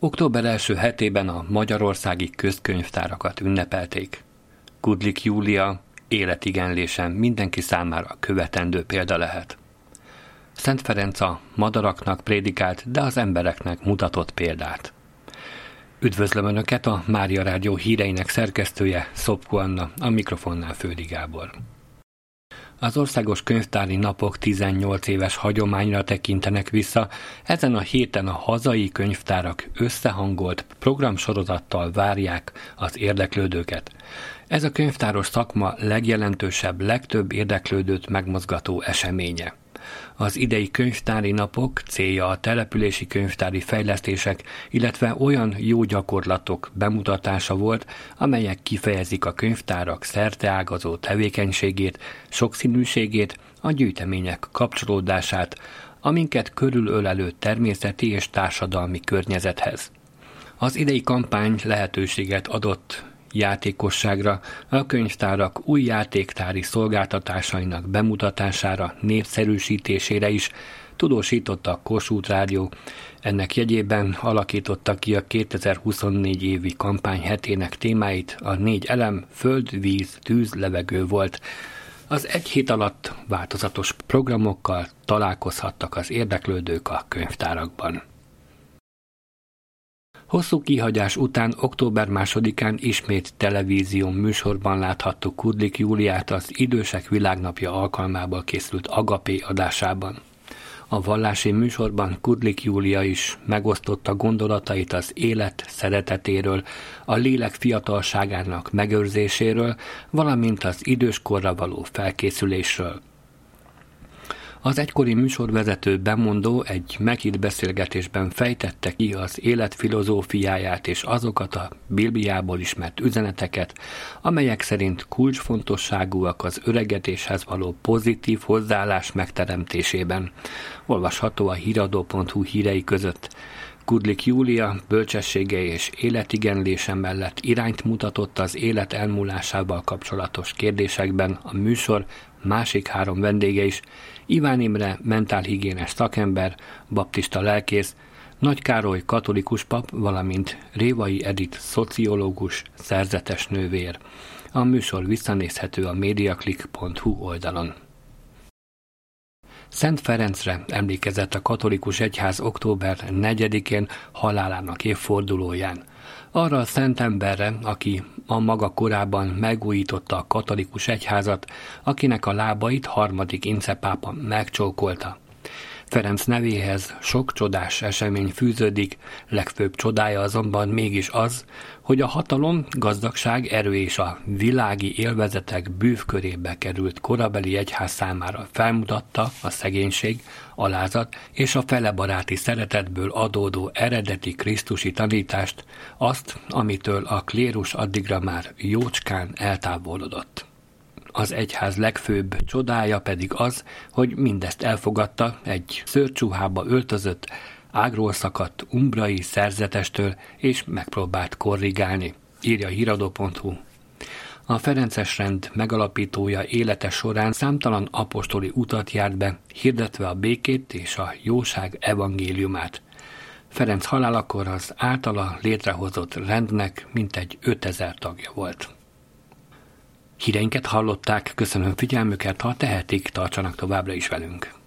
Október első hetében a magyarországi közkönyvtárakat ünnepelték. Kudlik Júlia életigenlésen mindenki számára követendő példa lehet. Szent Ferenc a madaraknak prédikált, de az embereknek mutatott példát. Üdvözlöm Önöket, a Mária Rádió híreinek szerkesztője, Szopko Anna, a mikrofonnál Földi Gábor. Az Országos Könyvtári Napok 18 éves hagyományra tekintenek vissza, ezen a héten a hazai könyvtárak összehangolt programsorozattal várják az érdeklődőket. Ez a könyvtáros szakma legjelentősebb, legtöbb érdeklődőt megmozgató eseménye. Az idei könyvtári napok célja a települési könyvtári fejlesztések, illetve olyan jó gyakorlatok bemutatása volt, amelyek kifejezik a könyvtárak szerteágazó tevékenységét, sokszínűségét, a gyűjtemények kapcsolódását, aminket körülölelő természeti és társadalmi környezethez. Az idei kampány lehetőséget adott játékosságra, a könyvtárak új játéktári szolgáltatásainak bemutatására, népszerűsítésére is, tudósította a Kossuth Rádió. Ennek jegyében alakította ki a 2024 évi kampány hetének témáit, a 4 elem, föld, víz, tűz, levegő volt. Az egy hét alatt változatos programokkal találkozhattak az érdeklődők a könyvtárakban. Hosszú kihagyás után október 2-án ismét televízió műsorban láthattuk Kudlik Júliát az Idősek Világnapja alkalmából készült Agapé adásában. A vallási műsorban Kudlik Júlia is megosztotta gondolatait az élet szeretetéről, a lélek fiatalságának megőrzéséről, valamint az időskorra való felkészülésről. Az egykori műsorvezető bemondó egy meghitt beszélgetésben fejtette ki az élet filozófiáját és azokat a Bibliából ismert üzeneteket, amelyek szerint kulcsfontosságúak az öregedéshez való pozitív hozzáállás megteremtésében. Olvasható a híradó.hu hírei között. Kudlik Júlia bölcsessége és életigenlése mellett irányt mutatott az élet elmúlásával kapcsolatos kérdésekben a műsor másik 3 vendége is: Iván Imre mentálhigiénes szakember, baptista lelkész, Nagy Károly katolikus pap, valamint Révai Edith szociológus, szerzetes nővér. A műsor visszanézhető a mediaclick.hu oldalon. Szent Ferencre emlékezett a katolikus egyház október 4-én halálának évfordulóján. Arra a szent emberre, aki a maga korában megújította a katolikus egyházat, akinek a lábait 3. Ince pápa megcsókolta. Ferenc nevéhez sok csodás esemény fűződik, legfőbb csodája azonban mégis az, hogy a hatalom, gazdagság, erő és a világi élvezetek bűvkörébe került korabeli egyház számára felmutatta a szegénység, alázat és a felebaráti szeretetből adódó eredeti krisztusi tanítást, azt, amitől a klérus addigra már jócskán eltávolodott. Az egyház legfőbb csodája pedig az, hogy mindezt elfogadta egy szőrcsuhába öltözött, ágról szakadt umbrai szerzetestől, és megpróbált korrigálni, írja híradó.hu. A ferences rend megalapítója élete során számtalan apostoli utat járt be, hirdetve a békét és a jóság evangéliumát. Ferenc halálakor az általa létrehozott rendnek mintegy 5000 tagja volt. Híreinket hallották, köszönöm figyelmüket, ha tehetik, tartsanak továbbra is velünk.